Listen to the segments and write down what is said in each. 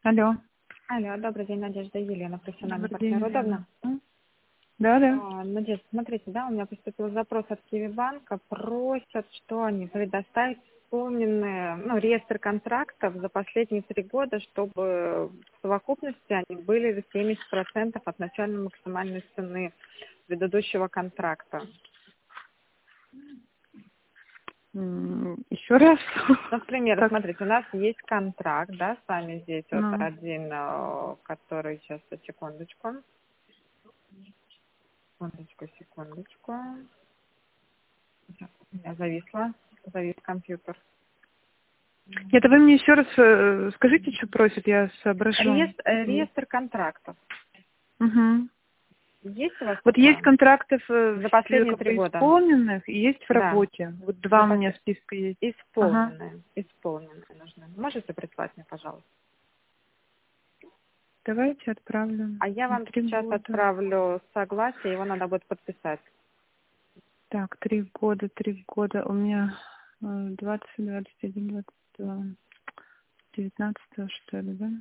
Алло. Алло, добрый день, Надежда, Елена, профессиональный Добрый день, партнер. Елена. Удобно? Да, да. Надежда, смотрите, да, у меня поступил запрос от Киевбанка, просят, что они предоставить исполненные, реестр контрактов за последние 3 года, чтобы в совокупности они были за 70% от начальной максимальной цены предыдущего контракта. Еще раз. Ну, к примеру, Как? смотрите, у нас есть контракт, да, с вами здесь вот Ну, один, который, сейчас, секундочку, секундочку. У меня завис компьютер. это вы мне еще раз скажите, что просят, я соображу. Реестр контрактов. Угу. Есть у вас Вот есть такое? контрактов За последние 3 года. исполненных и есть в Да. работе. Вот два у меня списка есть. Ага. Исполненные нужны. Можете прислать мне, пожалуйста? Давайте отправлю А я на вам 3 сейчас года. отправлю согласие, его надо будет подписать. Так, 3 года, 3 года. У меня 20, 21, 22, 19, что ли, да?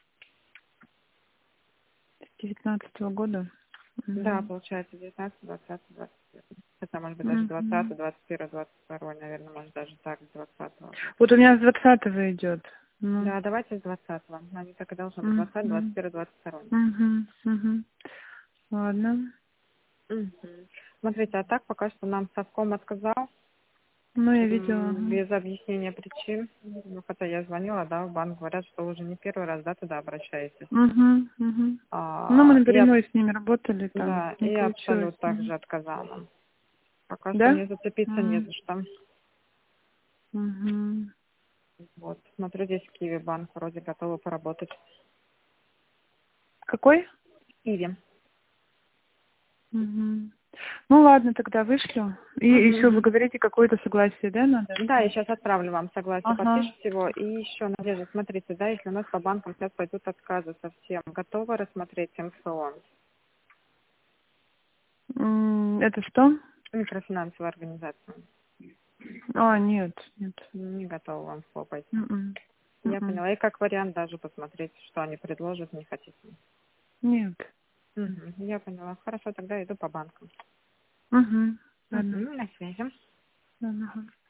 С 19-го года. Да, Угу. получается 19, 20, 21. Это может быть даже 20, Угу. 21, 22, наверное, может даже так, с 20-го. Вот у меня с 20-го идет. Ну. Да, давайте с 20-го. Они так и должны быть. 20, Угу. 21, 22. Угу. Угу. Ладно. Мгм. Смотрите, а так пока что нам совком отказал Ну, я видела. Ага. без объяснения причин. Ну, хотя я звонила, да, в банк, говорят, что уже не первый раз, да, туда обращаетесь. Угу. Угу. Ну, мы напрямую с ними работали, там Да, не и получилось. Абсолют также отказал нам. Пока что Да? не зацепиться не за что. Угу. Вот, смотрю, здесь Киви банк вроде готовы поработать. Какой? Киви. Угу. Ну, ладно, тогда вышлю. И еще вы Мгм. говорите, какое-то согласие, да, надо? Да, я сейчас отправлю вам согласие, Ага. подпишите его. И еще, Надежда, смотрите, да, если у нас по банкам сейчас пойдут отказы совсем, готовы рассмотреть МФО, Это что? микрофинансовую организацию? Нет, нет. Не готовы в МФО пойти. М-м. Я М-м. поняла. И как вариант даже посмотреть, что они предложат, не хотите. Нет. Мгм. Я поняла. Хорошо, тогда иду по банкам. Угу. Ладно. На связи. Ладно.